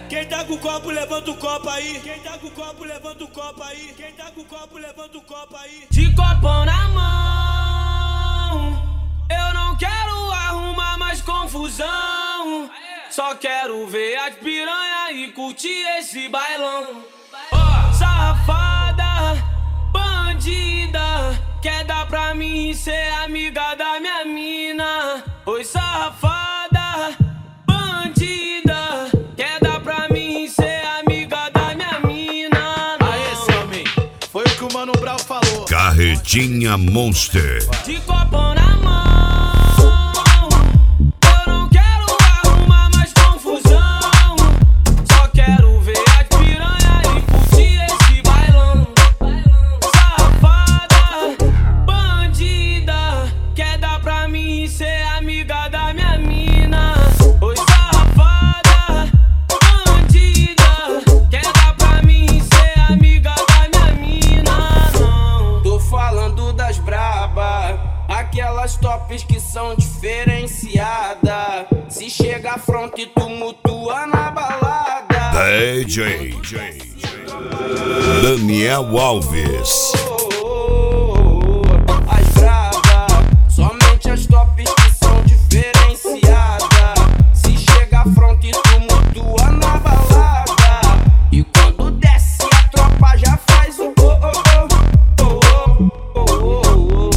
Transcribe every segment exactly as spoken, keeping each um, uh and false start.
Quem tá com o copo, levanta o copo aí. Quem tá com o copo, levanta o copo aí. Quem tá com o copo, levanta o copo aí. De copão na mão, eu não quero arrumar mais confusão. Só quero ver as piranha e curtir esse bailão. Oh, safada, bandida, quer dar pra mim ser amiga da minha mina. Oi, safada, bandida, quer dar pra mim ser amiga da minha mina. Aê, Selmin, foi o que o Mano Brown falou. Carretinha Monster. De copão na mão. Aquelas tops que são diferenciadas. Se chega afronta e tumultua na balada. D J Daniel Alves. As bravas, somente as tops que são diferenciadas. Se chega afronta e tumultua na balada. E quando desce a tropa já faz o oh oh oh oh oh oh oh.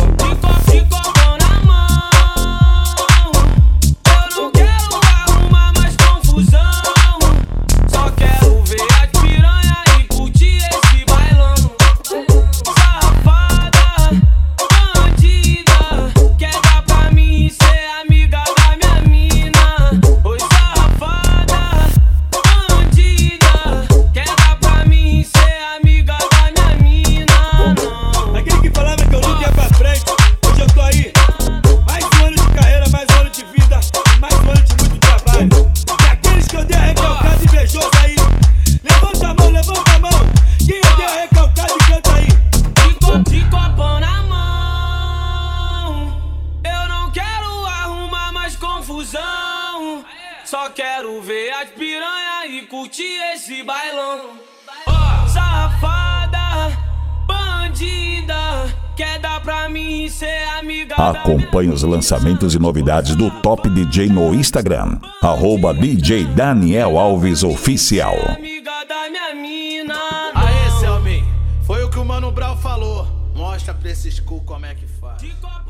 Só quero ver as piranha e curtir esse bailão. Oh, safada, bandida, quer dar pra mim ser amiga. Acompanhe os lançamentos e novidades do Top D J no Instagram, arroba D J Daniel Alves Oficial. Amiga da minha mina. Aê, Selmin, foi o que o Mano Brown falou. Mostra pra esses cu como é que faz.